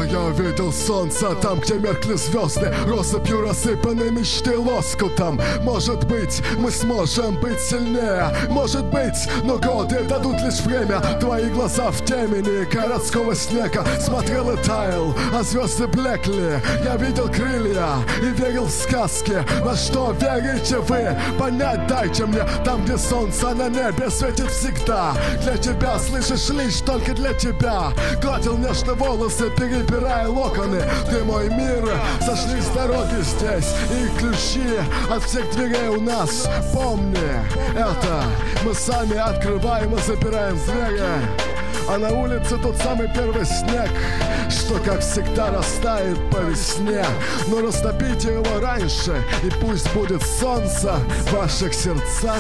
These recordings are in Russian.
Я увидел солнце там, где меркли звезды, россыпью рассыпаны мечты лоскутом. Может быть, мы сможем быть сильнее, может быть, но годы дадут лишь время. Твои глаза в темени городского снега. Смотрел и таял, а звезды блекли. Я видел крылья и верил в сказки. Во что верите вы? Понять дайте мне. Там, где солнце на небе светит всегда. Для тебя, слышишь, лишь только для тебя. Гладил нежно волосы, перебирая локоны. Ты мой мир, сошли с дороги здесь. И ключи от всех дверей у нас. Помни это, мы сами открываем и запираем двери. А на улице тот самый первый снег, что, как всегда, растает по весне. Но растопите его раньше, и пусть будет солнце в ваших сердцах.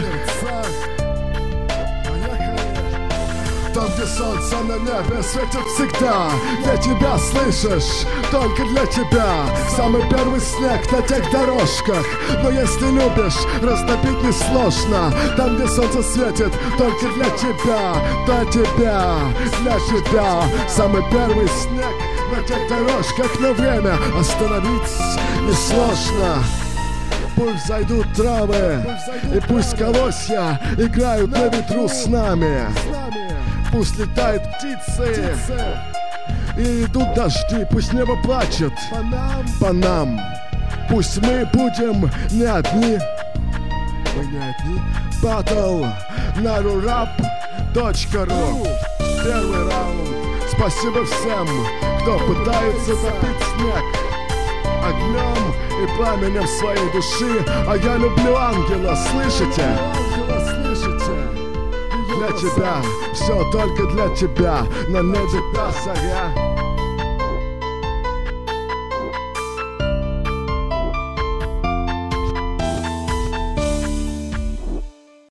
Там, где солнце на небе светит всегда. Для тебя, слышишь, только для тебя. Самый первый снег на тех дорожках. Но если любишь, растопить несложно. Там, где солнце светит, только для тебя. Для тебя, для тебя. Самый первый снег на тех дорожках. Но время остановить несложно. Пусть зайдут травы, и пусть колосья играют на ветру с нами. Пусть летают птицы, и идут дожди. Пусть небо плачет по нам. Пусть мы будем не одни. Мы не одни. Battle на rurap.ru. Первый раунд. Спасибо всем, кто пытается топить снег огнем и пламенем своей души. А я люблю ангела, слышите? Для тебя, все только для тебя. На небе та заря.